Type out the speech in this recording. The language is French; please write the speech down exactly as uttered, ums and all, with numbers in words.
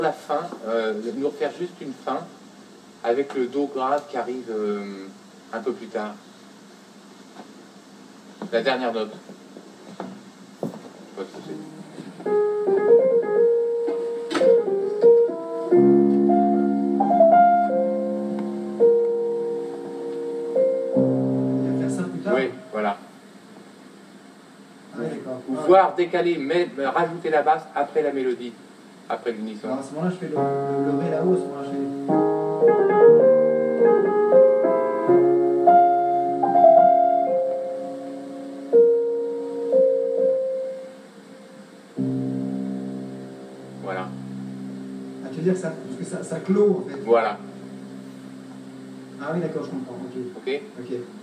La fin, euh, nous refaire juste une fin avec le do grave qui arrive euh, un peu plus tard. La dernière note. Je sais pas si c'est... On va faire ça plus tard. Oui, voilà. Ah, ouais, d'accord. Ou Ah, voir décaler, mais, mais rajouter la basse après la mélodie, après l'unisson. alors à ce moment-là, je fais le, le, le ré là-haut, à ce moment-là, je fais... Voilà. Ah, tu veux dire que ça, parce que ça, ça clôt en fait. Voilà. Ah oui, d'accord, je comprends. Ok. Ok. Ok.